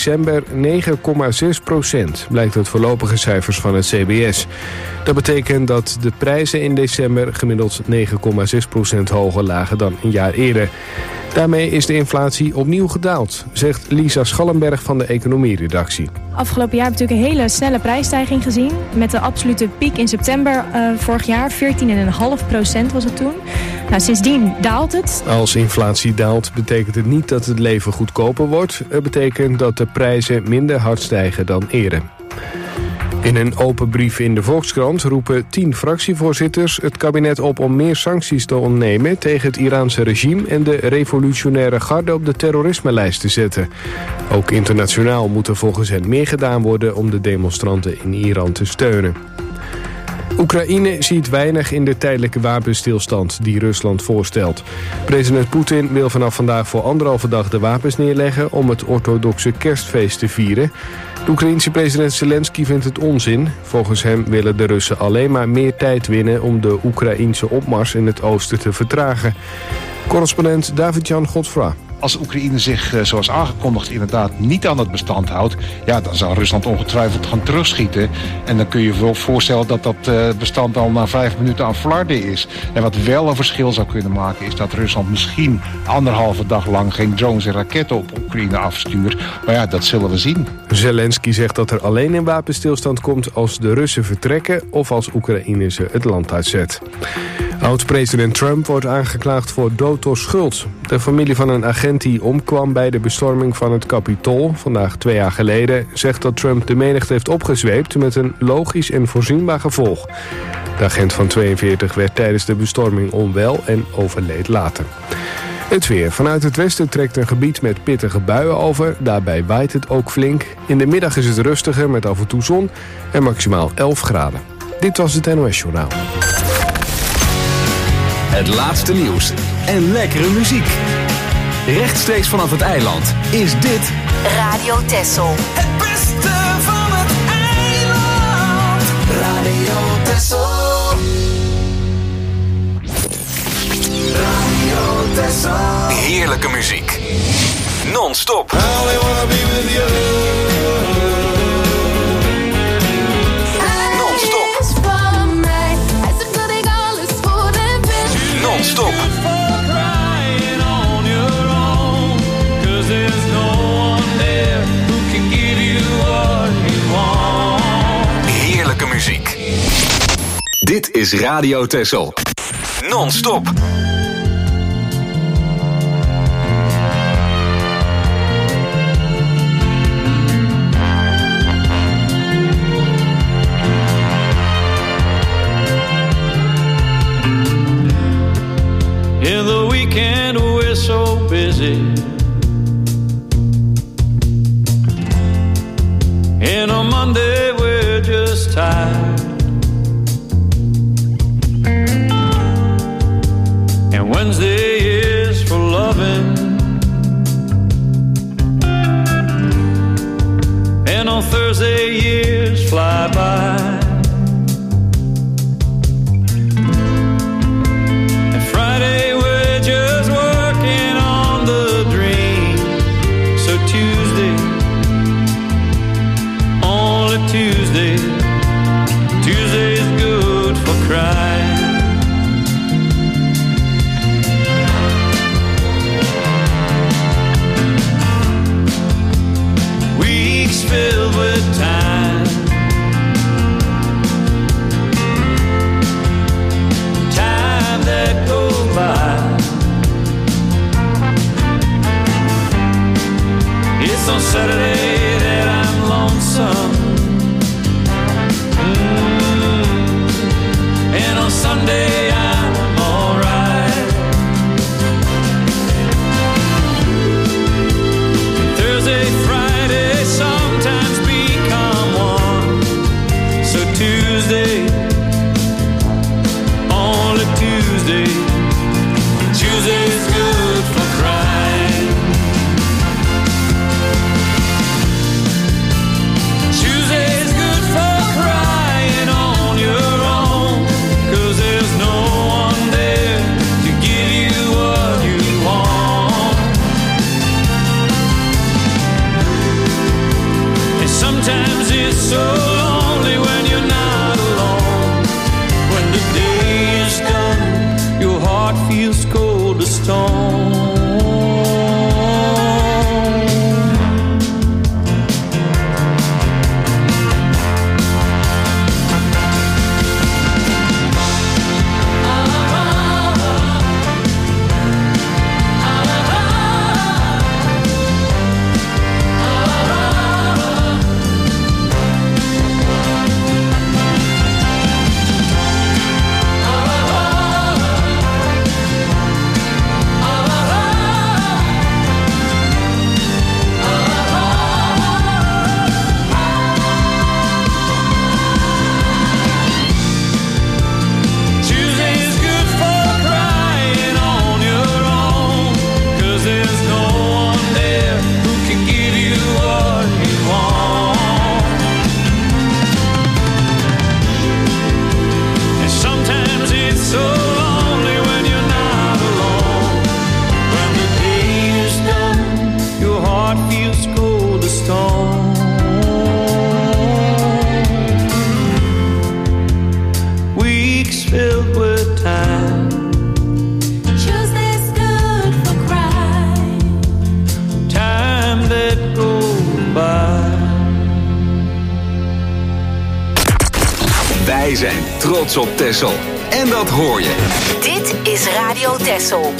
december 9,6%, blijkt uit voorlopige cijfers van het CBS. Dat betekent dat de prijzen in december gemiddeld 9,6% hoger lagen dan een jaar eerder. Daarmee is de inflatie opnieuw gedaald, zegt Lisa Schallenberg van de economieredactie. Afgelopen jaar hebben we natuurlijk een hele snelle prijsstijging gezien. Met de absolute piek in september vorig jaar, 14,5% was het toen. Nou, sindsdien daalt het. Als inflatie daalt betekent het niet dat het leven goedkoper wordt. Het betekent dat de prijzen minder hard stijgen dan eerder. In een open brief in de Volkskrant roepen 10 fractievoorzitters het kabinet op om meer sancties te ontnemen tegen het Iraanse regime en de revolutionaire garde op de terrorismelijst te zetten. Ook internationaal moet er volgens hen meer gedaan worden om de demonstranten in Iran te steunen. Oekraïne ziet weinig in de tijdelijke wapenstilstand die Rusland voorstelt. President Poetin wil vanaf vandaag voor 1,5 dag de wapens neerleggen om het orthodoxe kerstfeest te vieren. De Oekraïense president Zelensky vindt het onzin. Volgens hem willen de Russen alleen maar meer tijd winnen om de Oekraïense opmars in het oosten te vertragen. Correspondent David-Jan Godfroy. Als Oekraïne zich, zoals aangekondigd, inderdaad niet aan het bestand houdt, ja, dan zou Rusland ongetwijfeld gaan terugschieten. En dan kun je je wel voorstellen dat dat bestand al na 5 minuten aan flarden is. En wat wel een verschil zou kunnen maken, is dat Rusland misschien 1,5 dag lang geen drones en raketten op Oekraïne afstuurt. Maar ja, dat zullen we zien. Zelensky zegt dat er alleen een wapenstilstand komt als de Russen vertrekken of als Oekraïne ze het land uitzet. Oud-president Trump wordt aangeklaagd voor dood door schuld. De familie van een agent die omkwam bij de bestorming van het Capitool, vandaag 2 jaar geleden, zegt dat Trump de menigte heeft opgezweept met een logisch en voorzienbaar gevolg. De agent van 42 werd tijdens de bestorming onwel en overleed later. Het weer. Vanuit het westen trekt een gebied met pittige buien over. Daarbij waait het ook flink. In de middag is het rustiger met af en toe zon en maximaal 11 graden. Dit was het NOS Journaal. Het laatste nieuws en lekkere muziek. Rechtstreeks vanaf het eiland is dit Radio Texel. Het beste van het eiland. Radio Texel. Radio Texel. heerlijke muziek. Non-stop. I only wanna be with you. Non-stop. Heerlijke muziek. Dit is Radio Texel. Non-stop. In the weekend we're so busy. And on Monday we're just tired. And Wednesday is for loving. And on Thursday years fly by. Tuesday's good for crying. Weeks filled with time. Time that goes by. It's on Saturday that I'm lonesome. And on Sunday I'm alright. Thursday, Friday sometimes become one. So Tuesday, only Tuesday. Tuesday's good for crying. Tuesday Wij zijn trots op Texel. En dat hoor je. Dit is Radio Texel.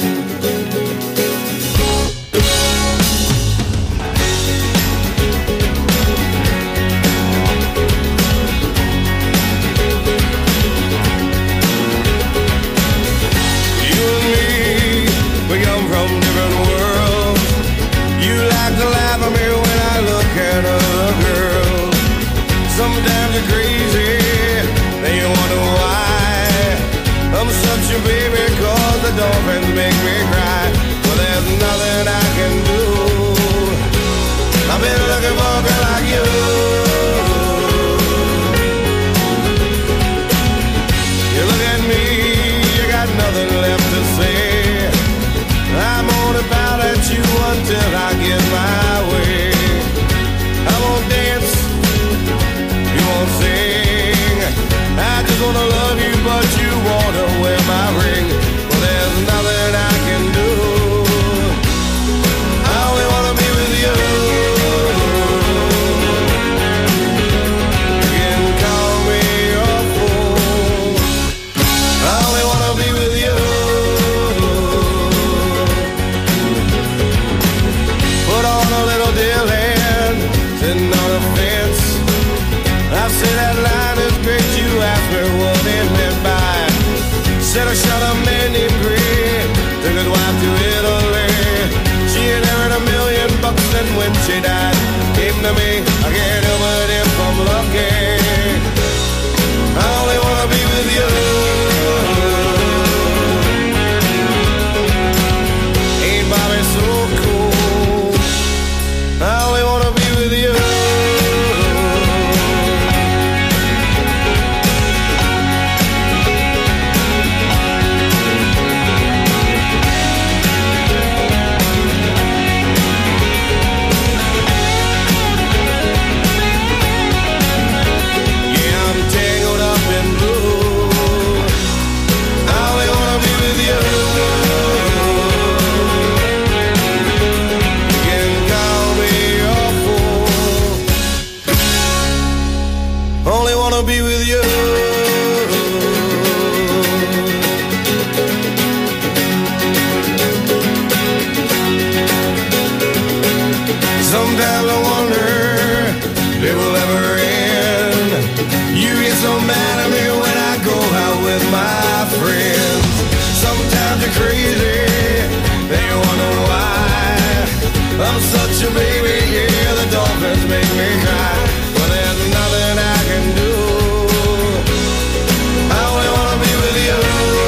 Sometimes you're crazy, then you wonder why I'm such a baby, 'cause the dolphins make me cry. Well, there's nothing I can do. I've been looking for a girl like you. You look at me, you got nothing left to say. I'm gonna pout at you until I get my way. I won't dance, won't sing. I just wanna love you, but you wanna wear my ring. Well, there's nothing I can do. I only wanna be with you. You can call me a fool. I only wanna be with you. Put on a little deal hand, sitting on a fence. I said that line is great, you asked me what it meant by. Said I shot a man named Grey, took his wife to Italy. She inherited $1 million, and when she died, came to me. I can't help it if I'm lucky. I only wanna be with you. Ain't Bobby so cool? I only wanna be with you. Be with you. Sometimes I wonder if it will ever end. You get so mad at me when I go out with my friends. Sometimes you're crazy, then you wonder why I'm such a baby, yeah, the dolphins make me cry. Well, there's nothing I can do. I only wanna be with you.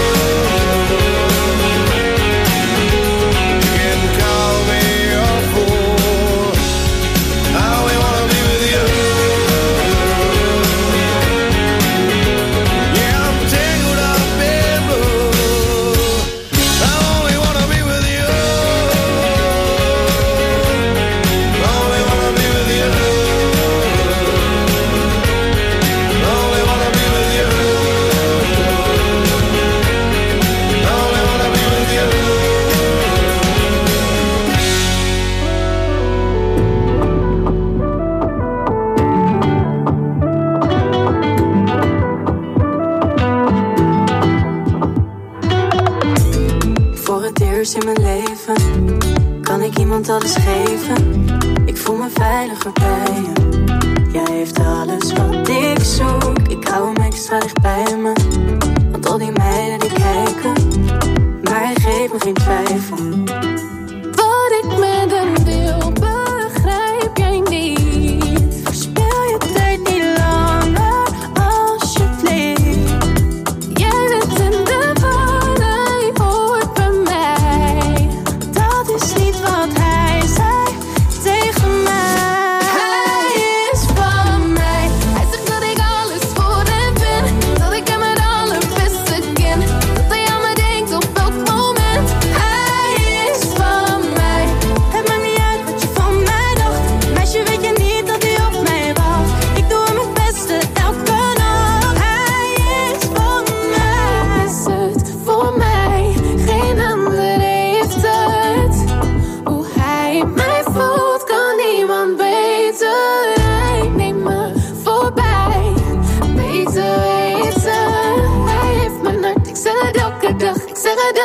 You can call me a fool. I only wanna be with you. Yeah, I'm tangled up in blue. I only wanna be with you. I only wanna be with you. Only wanna be with you. Only wanna be with you. Voor het eerst in mijn leven kan ik iemand alles geven. Ik voel me veiliger bij je. Jij heeft alles wat ik zoek. Ik hou hem extra dicht bij me. Want al die meiden die kijken, maar hij geeft me geen twijfel. Wat ik met hem wil, begrijp jij niet. Verspil je tijd niet langer, alsjeblieft. Jij bent in de war, hij hoort bij mij. Dat is niet wat hij zei tegen mij. Hij is van mij. Hij zegt dat ik alles voor hem ben. Dat ik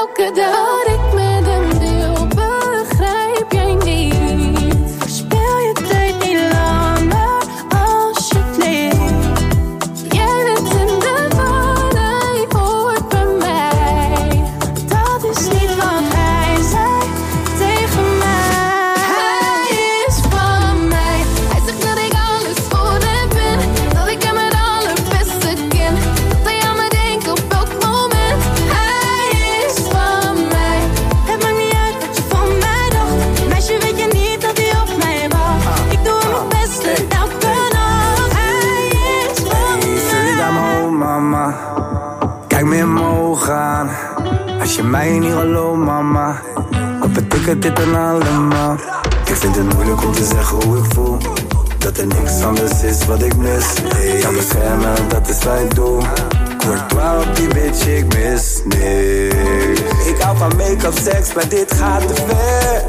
elke dag dat ik met hem deel, begrijp jij niet. Verspil je tijd niet langer, alsjeblieft. Jij bent in de war, hij hoort bij mij. Dat is niet wat hij zei tegen mij. Hij is van mij. Hij zegt dat ik alles voor hem ben, dat ik hem het allerbeste ken, dat hij aan me denkt op elk moment. Hij is van mij. Het maakt niet uit wat je van mij dacht. Meisje, weet je niet dat hij op mij wacht. Ik doe mijn beste elke nacht. Hij is van mij. Zul je daar maar om, mama? Kijk me in mijn ogen aan. Als je mij niet gelooft, mama, wat betekent dit dan allemaal? Ik vind het moeilijk om te zeggen hoe ik voel, dat er niks anders is wat ik mis. Hey, jou beschermen, dat is wat ik doe. Courtois op die bitch, ik mis niks. Ik hou van make-up, seks, maar dit gaat te ver.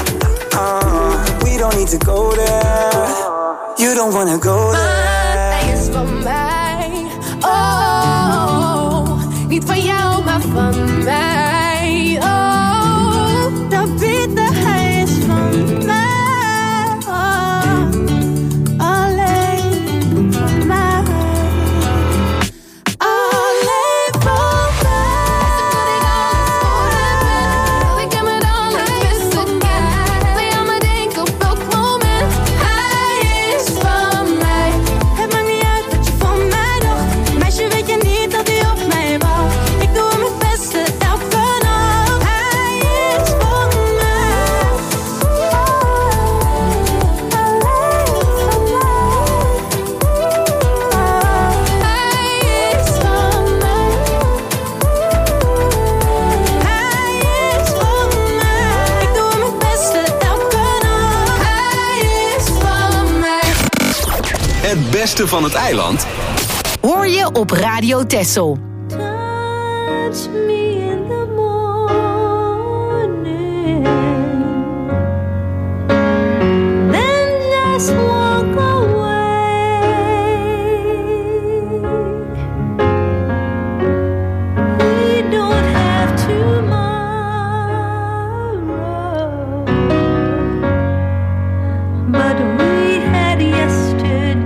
We don't need to go there. You don't wanna go there. Hij is van mij. Oh, niet van jou, maar van mij. Oh, dat bieden, hij is van mij. Oh, alleen van mij. Alleen van mij. Dat ik hem het allerbeste ken, dat hij aan me denkt op elk moment. Hij is van mij. Het maakt niet uit wat je van mij dacht. Meisje, weet je niet dat hij op mij wacht. Ik doe mijn beste elke nacht. Hij is van mij. Alleen van mij. Hij is van mij. Hij is van mij. Ik doe mijn beste elke nacht. Hij is van mij. Het beste van het eiland Hoor je op Radio Texel. Touch me in the morning, then just walk away. We don't have tomorrow, but we had yesterday.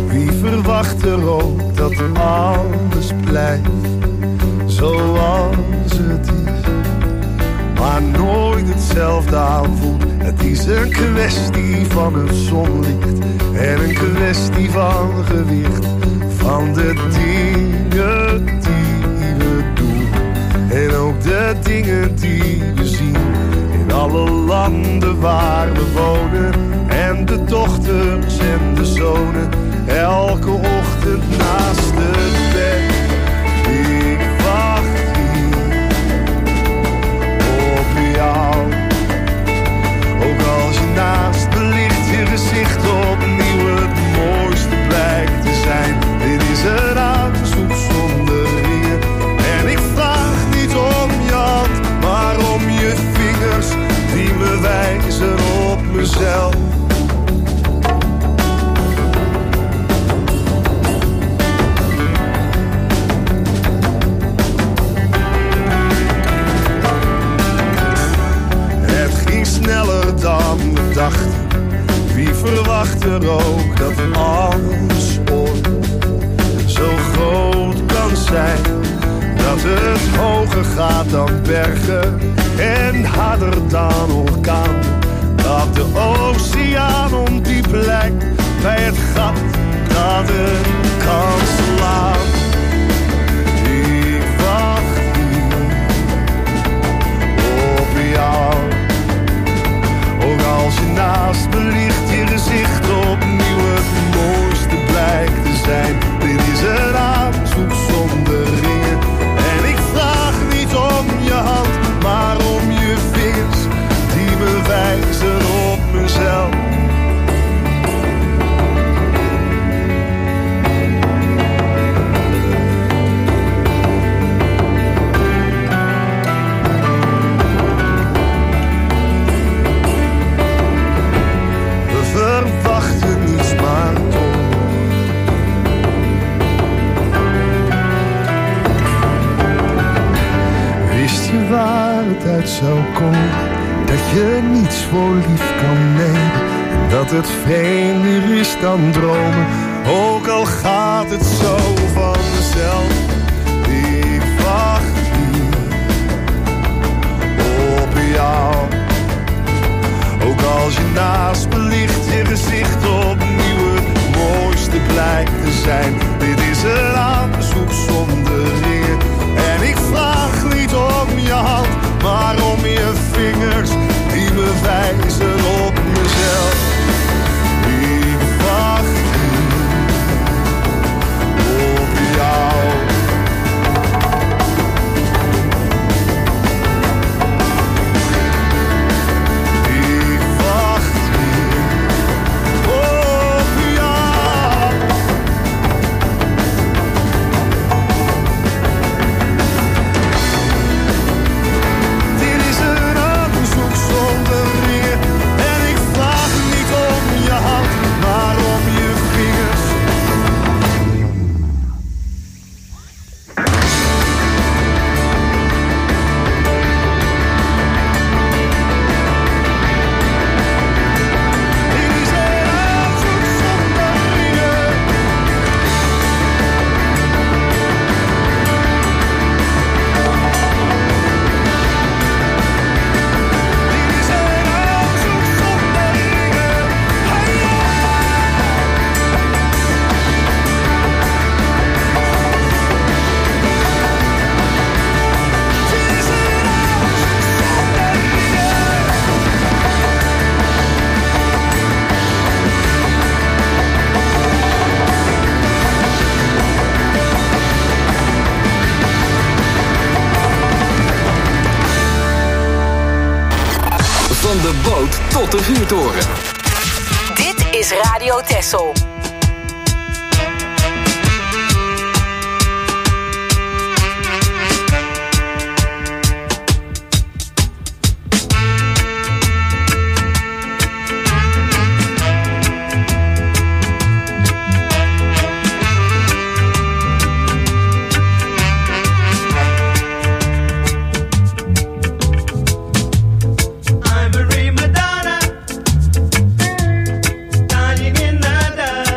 Wie verwacht er ook dat alles blijft zoals het is, maar nooit hetzelfde aanvoelt. Het is een kwestie van het zonlicht en een kwestie van gewicht, van de dingen die we doen en ook de dingen die we zien in alle landen waar we wonen. En de dochters en de zonen, elke ochtend naast het bed. Ik wacht hier op jou. Ook als je naast me ligt, je gezicht opnieuw het mooiste blijkt te zijn. Dit is een aanzoek zonder ringen. En ik vraag niet om je hand, maar om je vingers die me wijzen op mezelf. Sneller dan we dachten. Wie verwacht er ook dat alles ooit zo groot kan zijn, dat het hoger gaat dan bergen en harder dan orkaan, dat de oceaan ondiep lijkt bij het gat dat het kan slaan. Ik wacht hier op jou. Ook als je naast me ligt, je gezicht opnieuw het mooiste blijkt te zijn. Dit is een aanzoek zonder ringen. En ik vraag niet om je hand, maar om je vingers die me wijzen op mezelf. Verwachten niets maar toch. Wist je waar het uit zou komen, dat je niets voor lief kan nemen, en dat het vreemder is dan dromen, ook al gaat het zo vanzelf. Ik wacht hier op jou. Ook als je naast me ligt, je gezicht opnieuw het mooiste blijkt te zijn. Dit is een aanzoek zonder ringen. En ik vraag niet om je hand, maar om je vingers die me wijzen op mezelf. Ik wacht op jou. Van de boot tot de vuurtoren. Dit is Radio Texel. I'm a prima donna, dying in the dark.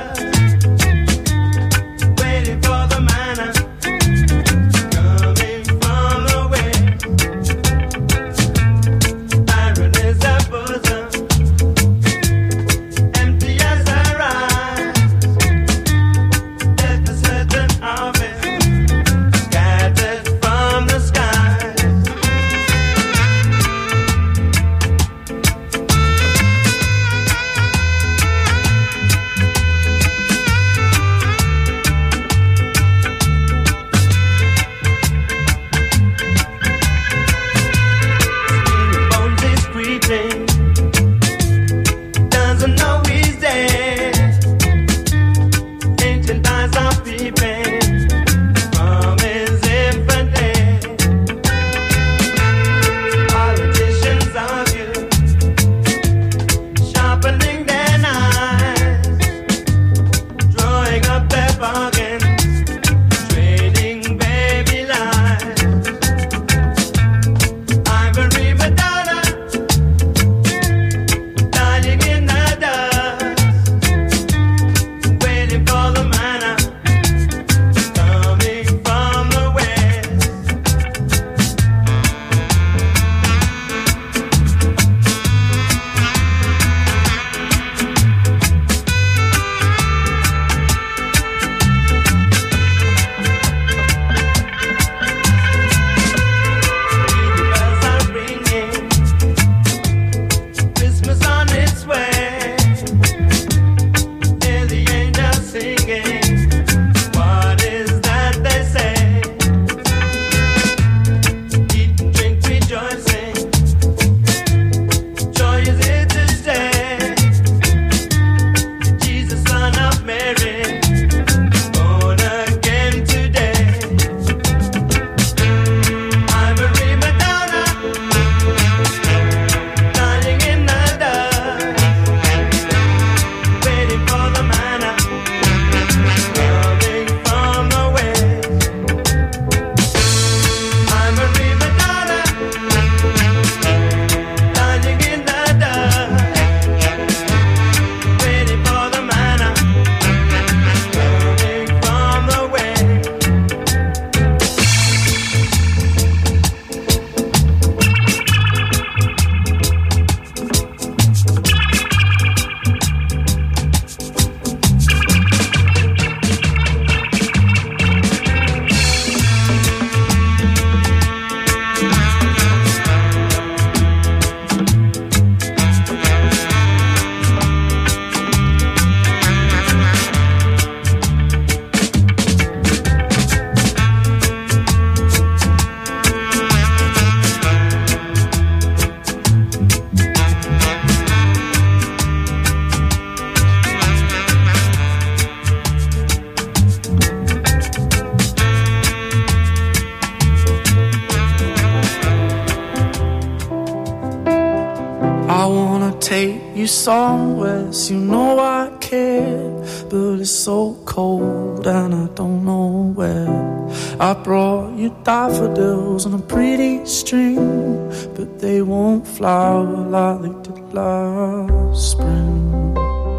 you somewhere, so you know I care. But it's so cold and I don't know where. I brought you daffodils on a pretty string, but they won't flower like they did last spring.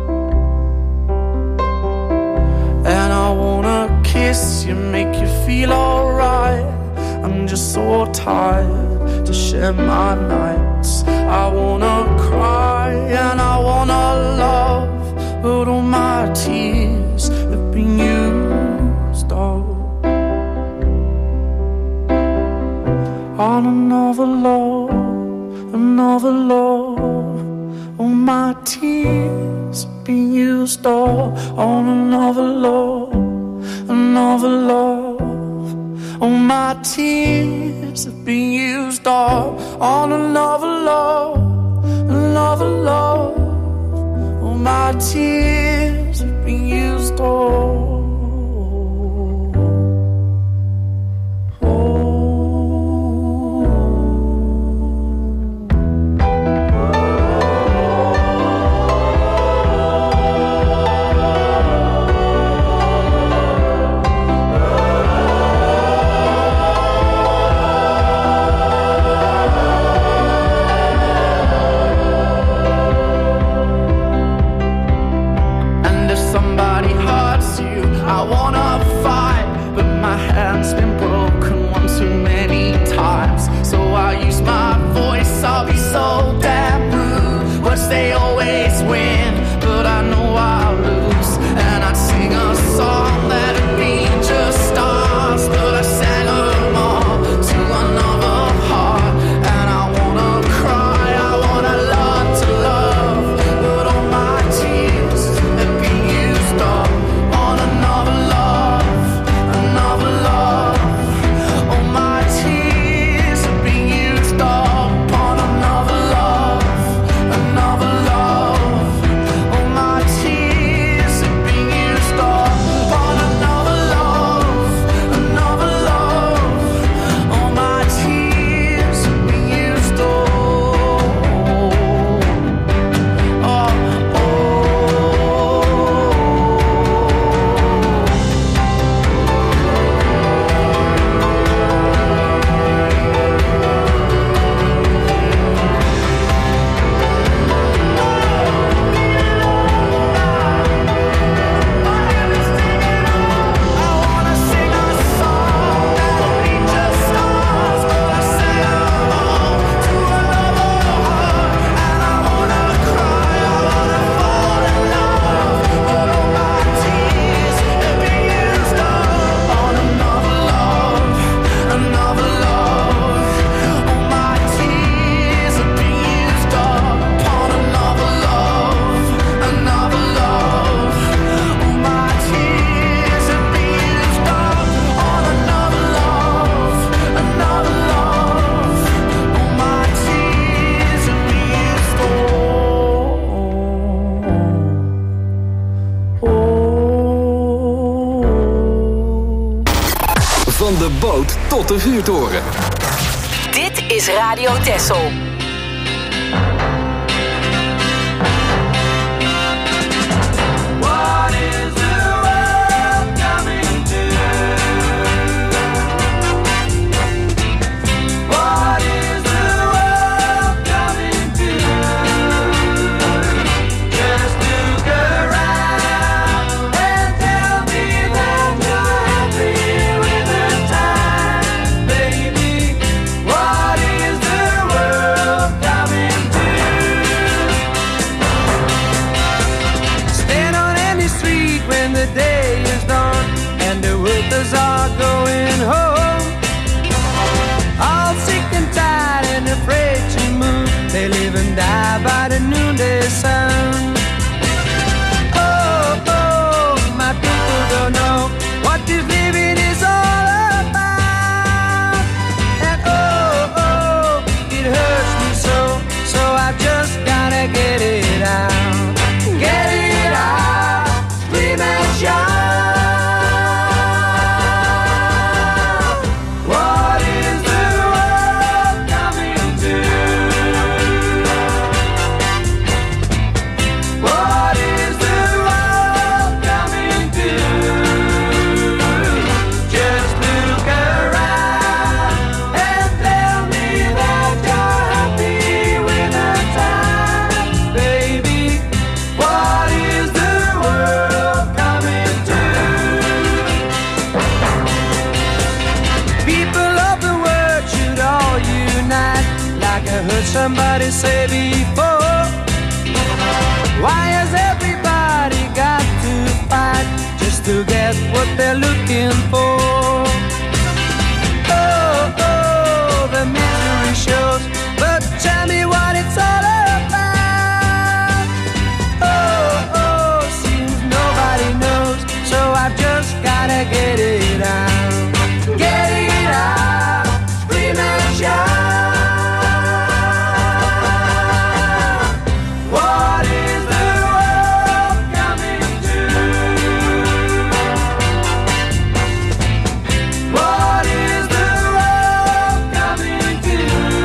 And I wanna kiss you, make you feel alright. I'm just so tired to share my nights. I wanna cry and I wanna love, but all my tears have been used up on another love, another love. All my tears have been used up on another love, another love. All my tears have been used up on another love, another love. All my tears have been used up. They always win, but I know I'll lose. And I'd sing a song that'd be just stars, but I sang them all to another heart. And I wanna cry, I wanna learn to love, but all my tears have been used up on another love, another love. All my tears have been used up on another love, another love. All my tears have been used up on another love, another love. All my tears have been used up. Van de boot tot de vuurtoren. Dit is Radio Texel. What is the world People of the world should all unite, like I heard somebody say before. Why has everybody got to fight just to get what they're looking for? Oh, oh, the misery shows, but tell me what it's all about. Oh, oh, seems nobody knows, so I've just gotta get it out. Get it out, scream and shout. What is the world coming to? What is the world coming to?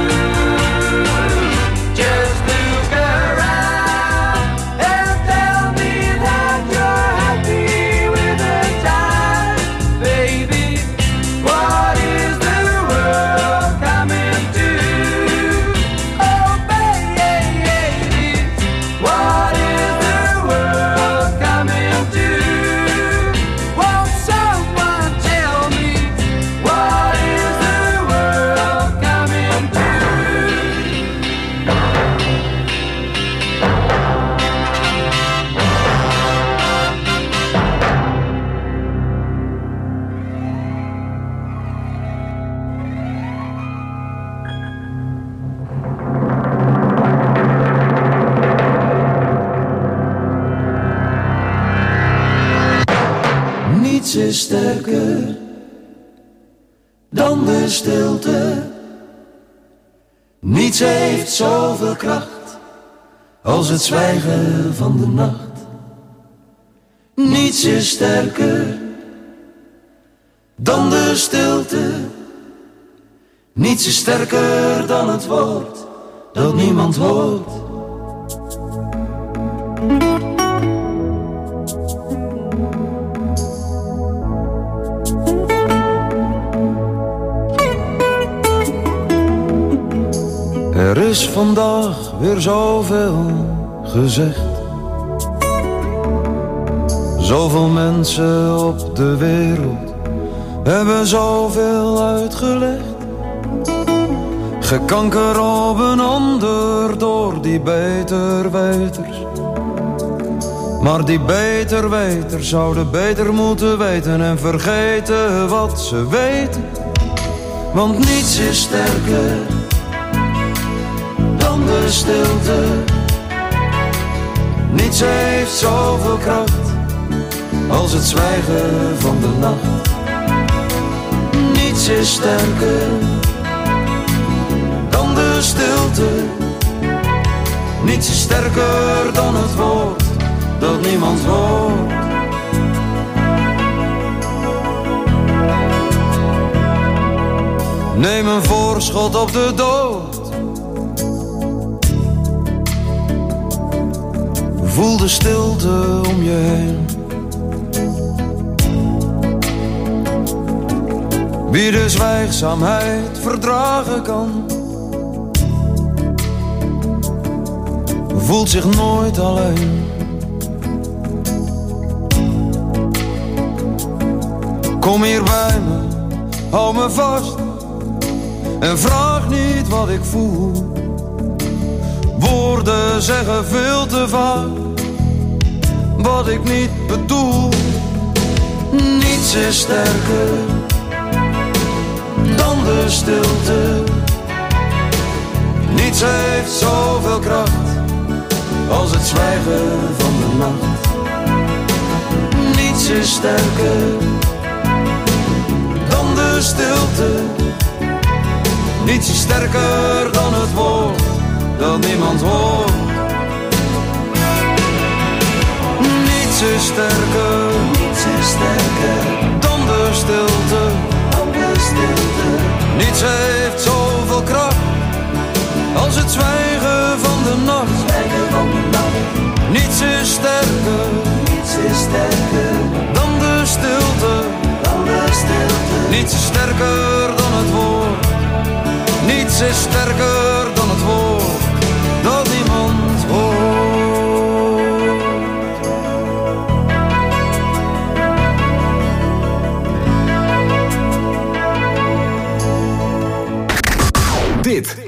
Just look around and tell me that you're happy with the time, baby. What is the world coming to? Oh, baby, what is the world coming to? Won't someone tell me what is the world coming to? Niets is sterker dan de stilte. Niets heeft zoveel kracht als het zwijgen van de nacht. Niets is sterker dan de stilte. Niets is sterker dan het woord dat niemand hoort. Er is vandaag weer zoveel gezegd. Zoveel mensen op de wereld hebben zoveel uitgelegd. Gekanker op een ander door die beterweters. Maar die beterweters zouden beter moeten weten en vergeten wat ze weten. Want niets is sterker dan de stilte. Niets heeft zoveel kracht als het zwijgen van de nacht. Niets is sterker dan de stilte. Niets is sterker dan het woord dat niemand hoort. Neem een voorschot op de dood. Voel de stilte om je heen. Wie de zwijgzaamheid verdragen kan, voelt zich nooit alleen. Kom hier bij me, hou me vast en vraag niet wat ik voel. Woorden zeggen veel te vaak wat ik niet bedoel. Niets is sterker dan de stilte. Niets heeft zoveel kracht als het zwijgen van de nacht. Niets is sterker dan de stilte. Niets is sterker dan het woord dat niemand hoort. Niets is sterker dan de stilte. Niets heeft zoveel kracht als het zwijgen van de nacht. Niets is sterker dan de stilte. Niets is sterker dan het woord. Niets is sterker dan het woord dat niemand hoort.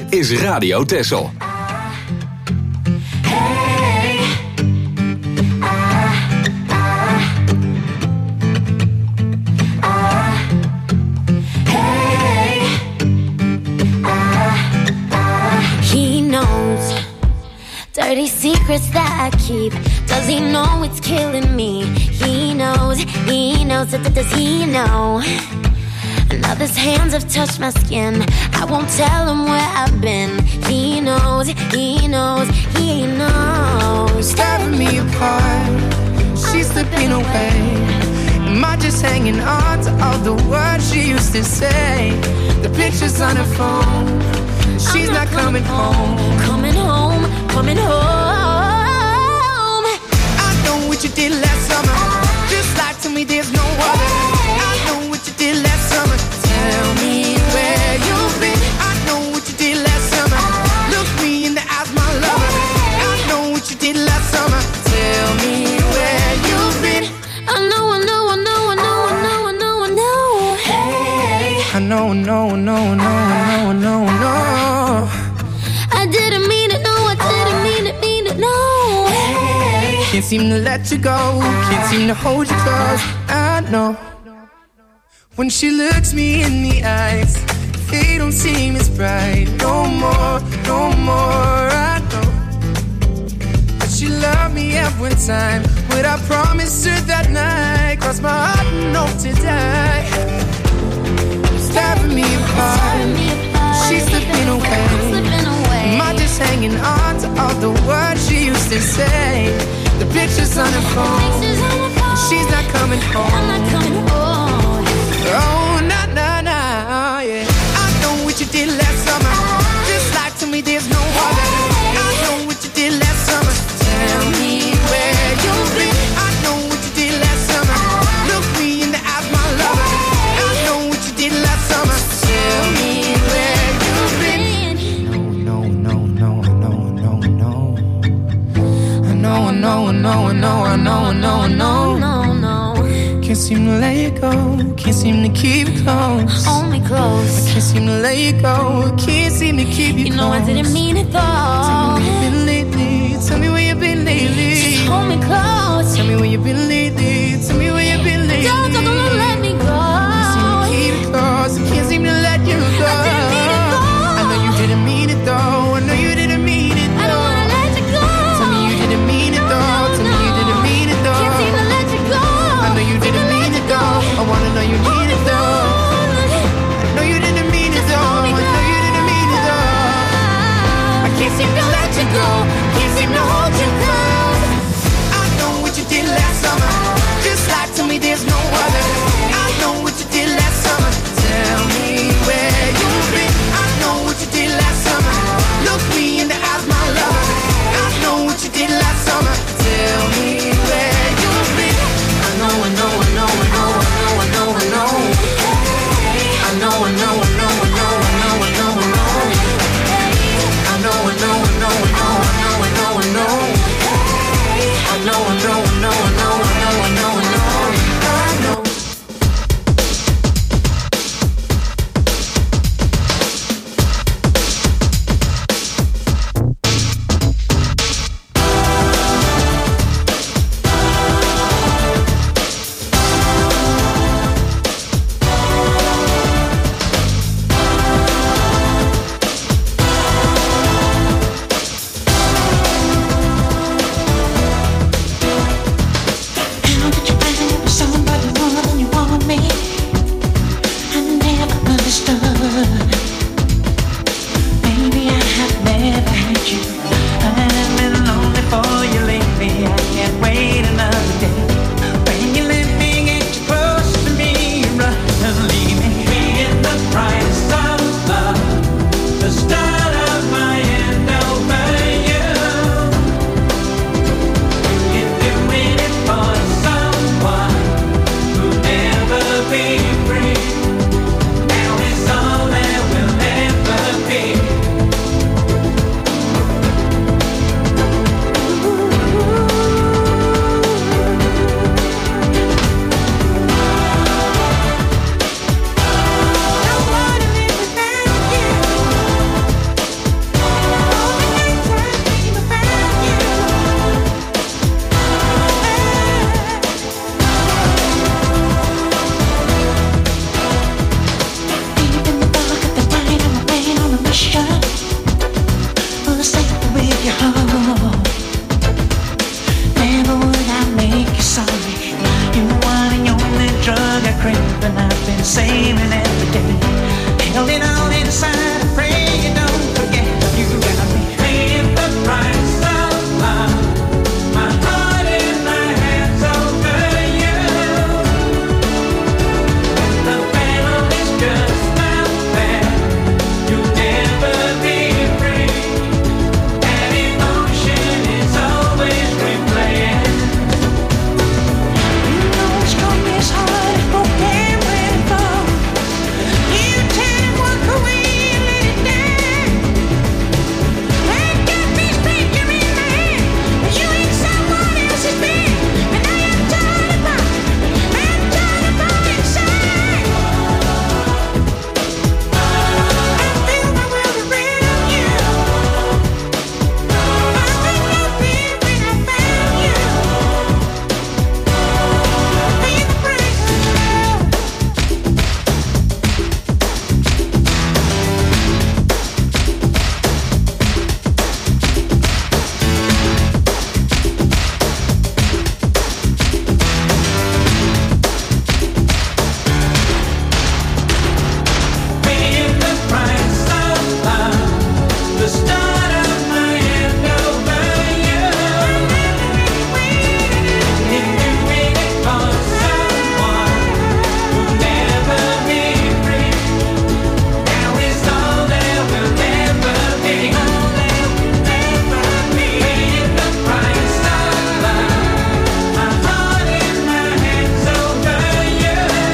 is Radio Texel. Dirty secrets that I keep. Does he know it's killing me? He knows, does he know? Now his hands have touched my skin. I won't tell him where I've been. He knows, he knows. Tearing me apart, she's slipping away. Am I just hanging on to all the words she used to say? The pictures on her phone, she's not coming home. Coming home. I know what you did last summer. Just lie to me, there's no other. I know what you did last summer. Tell me where you've been. I know what you did last summer. Look me in the eyes, my lover. I know what you did last summer. Tell me where you've been. I know. Hey. I know. I didn't mean it, no, I didn't mean it, no. Hey. Can't seem to let you go, can't seem to hold you close. I know. When she looks me in the eyes, they don't seem as bright. No more, I know. But she loved me at one time. What I promised her that night, crossed my heart and hope to die. Tearing me apart, she's slipping away. Am I just hanging on to all the words she used to say? The pictures on her phone, she's not coming home. Oh, nah, yeah. I know what you did last summer. Just lie to me, there's no other. I know what you did last summer. Tell me where you've been. I know what you did last summer. Look me in the eyes, my lover. I know what you did last summer. Tell me where you've been. No. Can't seem to let you go. Can't seem to keep you close. Hold me close. I can't seem to let you go. Can't seem to keep you close. You know I didn't mean it though. Tell me where you've been lately. Just hold me close. Tell me where you've been lately. Tell me where you've been lately. Don't let me go. Can't seem to keep you close. I can't seem to let you go. I didn't mean it though. I know you didn't mean it though. I know you didn't mean it though. I don't wanna let you go. Tell me you didn't mean it though. Tell me you didn't mean it though. Can't seem to let you go. I know you didn't mean it though. I wanna know you mean it though. I know you didn't mean it though. I know you didn't mean it though. I can't seem to let you go. Can't seem to hold you close. I know what you did last summer. same and every day. Holding on inside, I pray you don't forget you got me. Paying the price of love, my heart in my hands over you. The family's just not there. You'll never be free. And emotion is always replaying. You know it's gonna be as hard as broken when it falls. You tell it walk away and let it down. I got this picture in my head, but you ain't someone else's bed. And I am torn apart inside. I feel my world around you. I think I've been when I found you. Pay the price of love. Paying the price of love, the start of my hand over you. If you wait for someone who'll never be free, now is all there will ever be. Paying the price of love, my heart in my hands over you.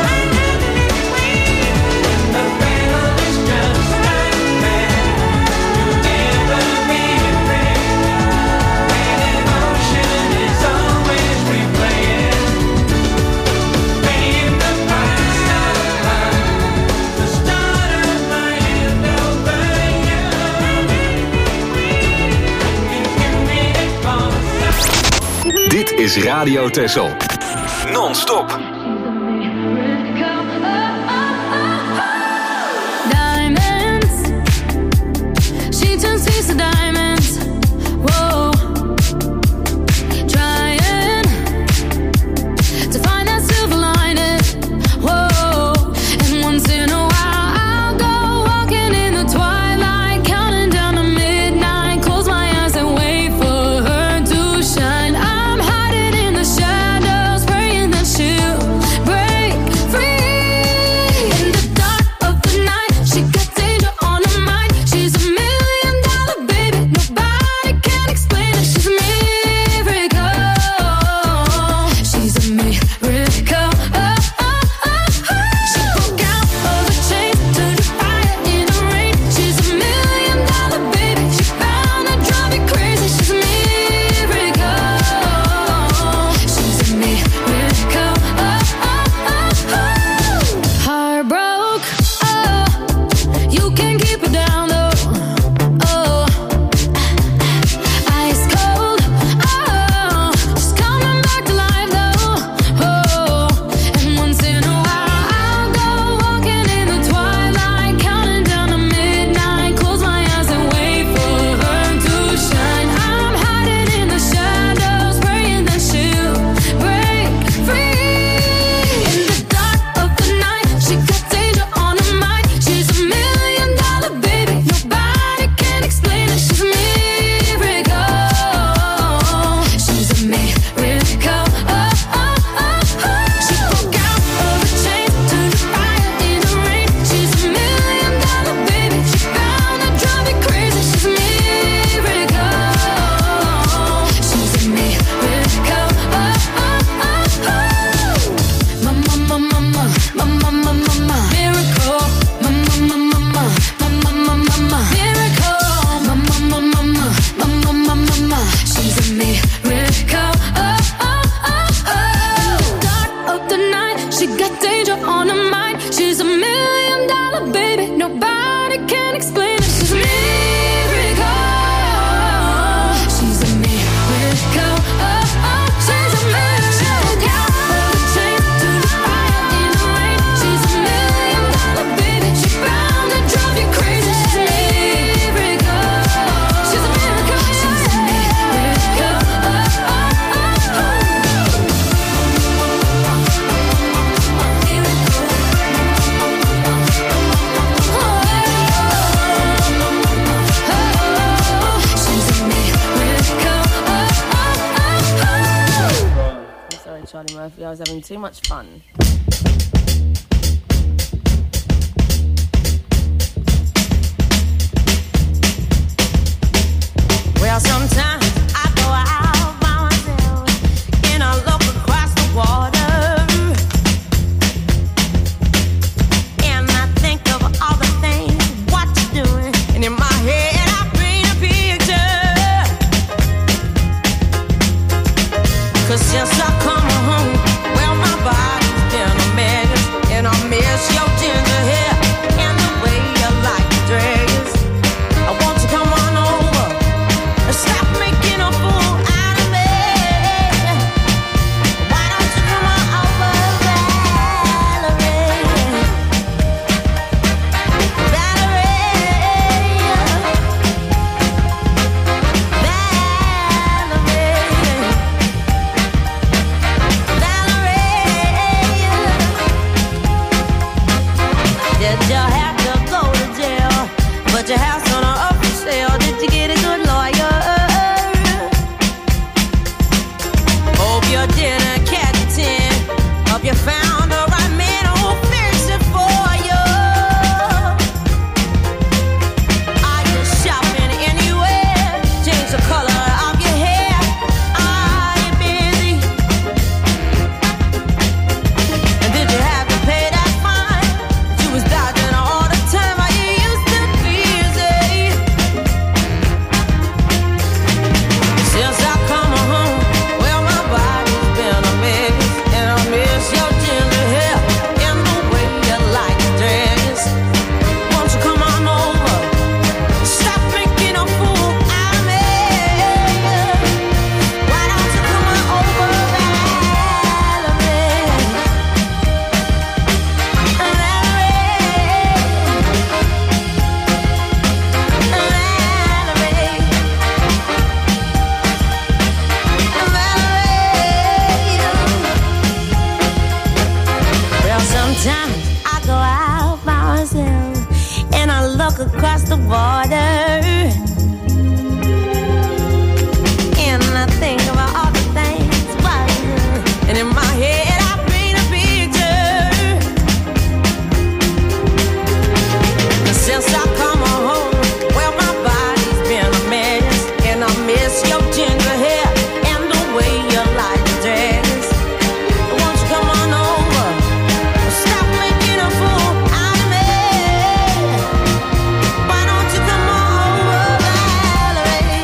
The family's just like that. You'll never be free. And emotion is always replaying. Paying the price of love, the start of my hand over you. If you need it for Dit is Radio Texel. Non-stop. Diamonds, she turns these to diamonds. Whoa, trying to find that silver lining. Whoa, and once in a while I'll go walking in the twilight, counting down to midnight. Close my eyes and wait for her to shine. I'm hiding in the shadows, praying that she'll having too much fun. Well, sometimes I go out by myself and I look across the water, and I think of all the things what you're doing, and in my head I paint a picture. 'Cause since I come home, well, my body's been a mess, and I miss your ginger hair and the way you like your dress. I want you to come on over. Stop making a fool out of me. Why don't you come on over, Valerie? Did you have to go to jail? But your house on an up for sale. Did you get a good lawyer? Hope you didn't catch a 10. Hope you found the right man who'll fix it for you. Are you shopping anywhere? Change the color of your hair. Are you busy? And did you have to pay that fine? You was dodging all the time. Are you used to busy? Since I come home, well, my body's been a mess, and I miss your ginger hair and the way you like your dress. Won't you come on over? Stop making a fool out of me. Why don't you come on over, Valerie? Well, sometimes I go out by myself and I look across the water, and I think about all the things why you do. And in my head I paint a picture. 'Cause since I come home, well, my body's been a mess, and I miss your ginger hair and the way you like your dress. Won't you come on over? Stop making a fool out of me. Why don't you come on over, Valerie?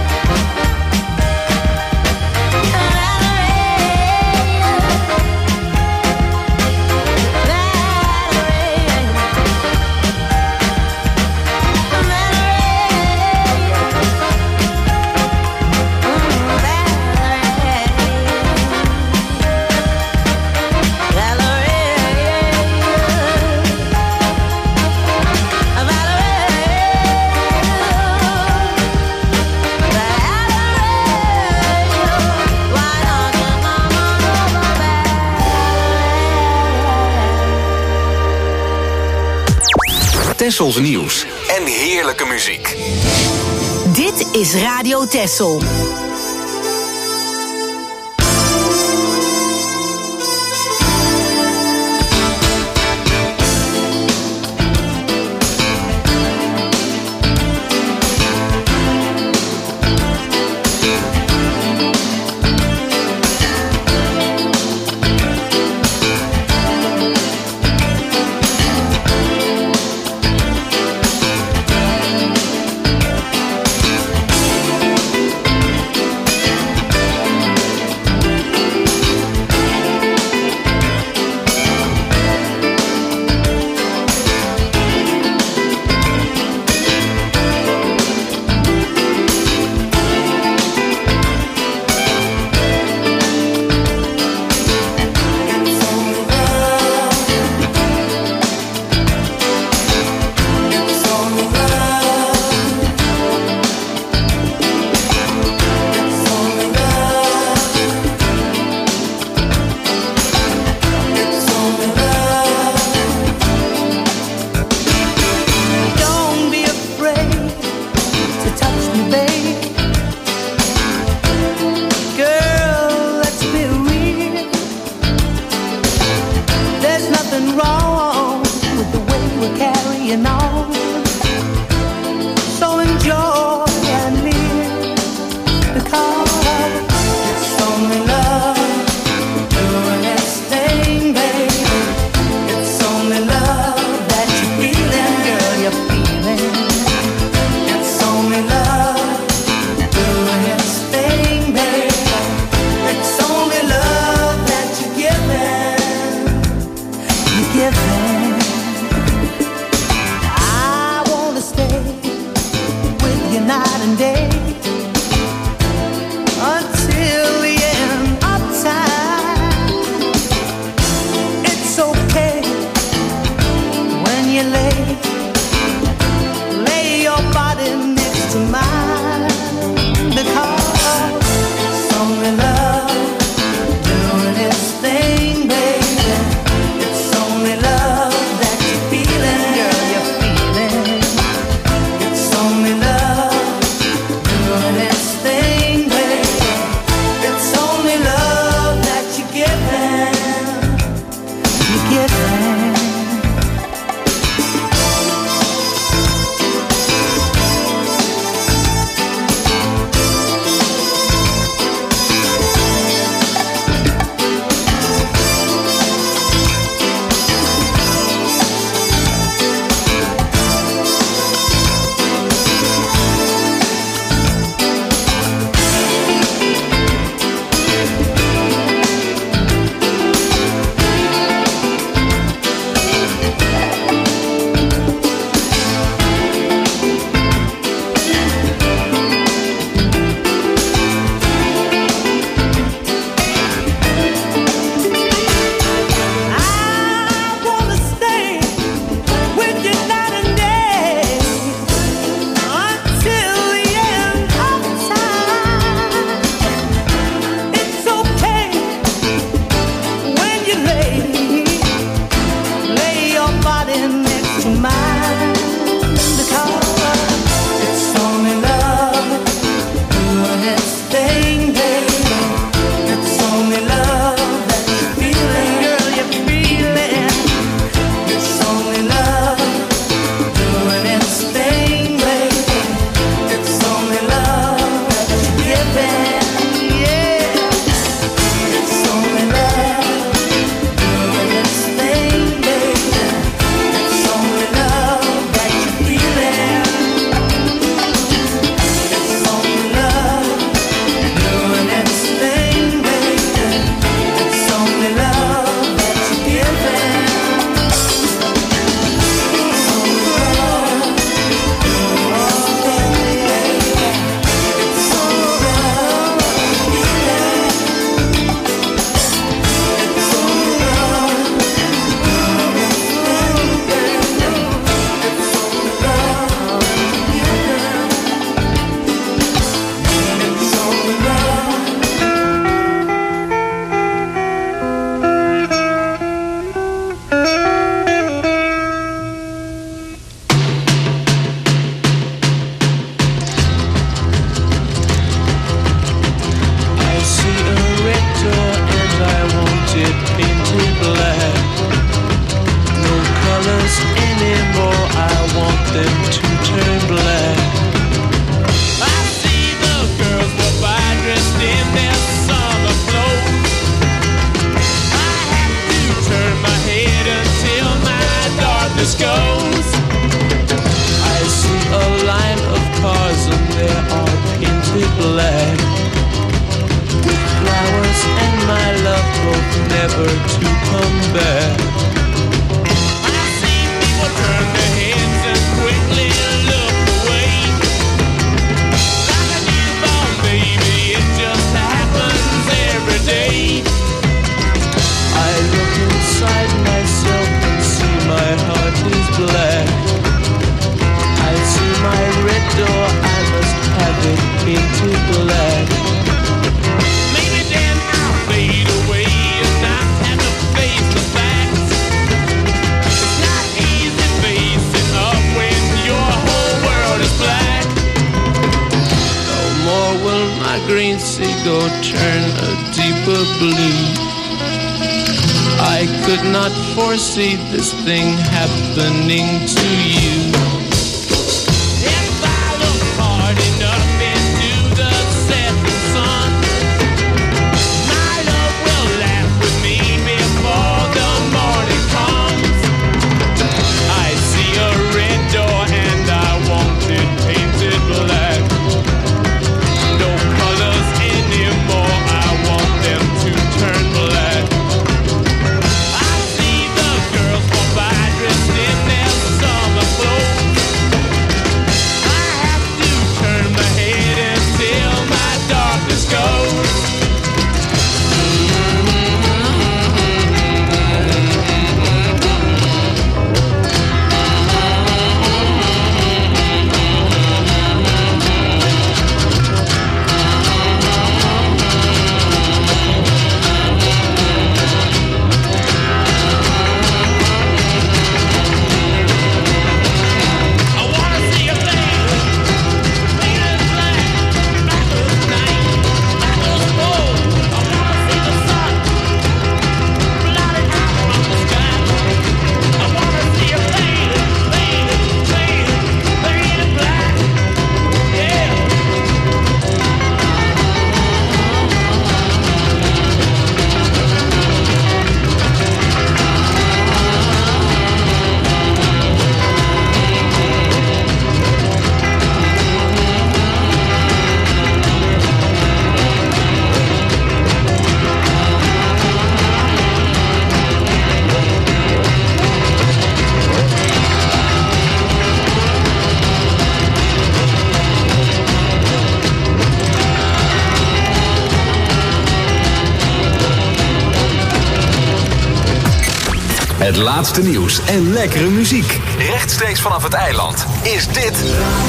Tessels nieuws en heerlijke muziek. Dit is Radio Tessel. carrying on. So enjoy and live, because it's only love doing its thing, baby. It's only love that you're feeling, girl, you're feeling. It's only love doing its thing, baby. It's only love that you're giving. You're giving. I wanna stay with you night and day until the end of time. It's okay when you lay your body next to mine, because it's only love doing its thing, baby. It's only love that you're feeling, girl, you're feeling. It's only love doing its thing, baby. It's only love that you're giving. You're giving. green seagull turn a deeper blue. I could not foresee this thing happening to you. If I look hard enough into the setting sun, my love will laugh with me before the morning comes. I see a red door and I want it painted black. No colors anymore, I want them to turn black. I see the girls walk by dressed in their summer clothes. I have to turn my head until my darkness goes. Het laatste nieuws en lekkere muziek. Rechtstreeks vanaf het eiland is dit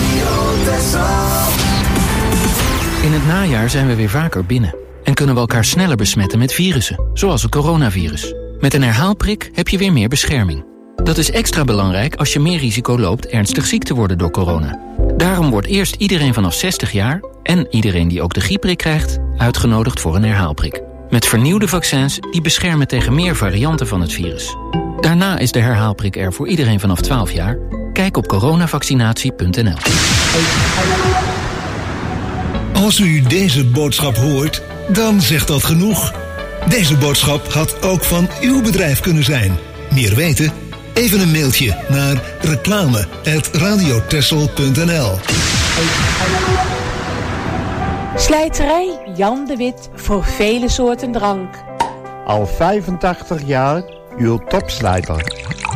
In het najaar zijn we weer vaker binnen. En kunnen we elkaar sneller besmetten met virussen. Zoals het coronavirus. Met een herhaalprik heb je weer meer bescherming. Dat is extra belangrijk als je meer risico loopt ernstig ziek te worden door corona. Daarom wordt eerst iedereen vanaf 60 jaar... en iedereen die ook de griepprik krijgt... uitgenodigd voor een herhaalprik. Met vernieuwde vaccins die beschermen tegen meer varianten van het virus. Daarna is de herhaalprik er voor iedereen vanaf 12 jaar. Kijk op coronavaccinatie.nl. Als u deze boodschap hoort, dan zegt dat genoeg. Deze boodschap had ook van uw bedrijf kunnen zijn. Meer weten? Even een mailtje naar reclame@radiotessel.nl. Slijterij Jan de Wit voor vele soorten drank. Al 85 jaar uw topslijter.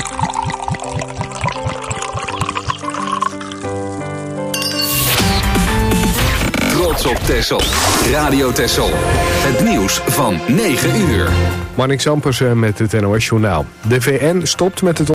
Trots op Texel. Radio Texel. Het nieuws van 9 uur. Marnix Ampersen met het NOS Journaal. De VN stopt met het